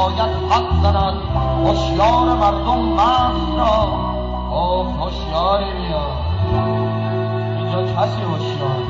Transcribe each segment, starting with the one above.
باید حد زند هوشیار مردم مست را. گفت هوشیاری بیا، اینجا کسی هوشیار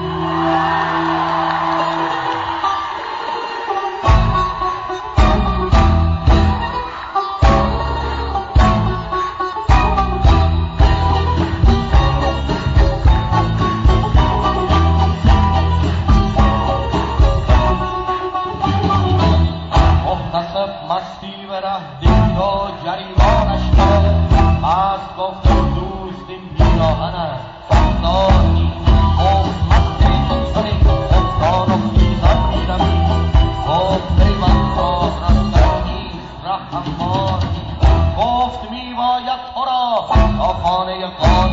مستی به ره دیدا جریمانش کرد. از گفت دوست این بیراهن است ساختار نیست. گفت مستی اینطوری افتان و خیزان میرمی. گفت پیوند را رستن نیست ره هموار نیست. گفت میباید تو را تا خانه قار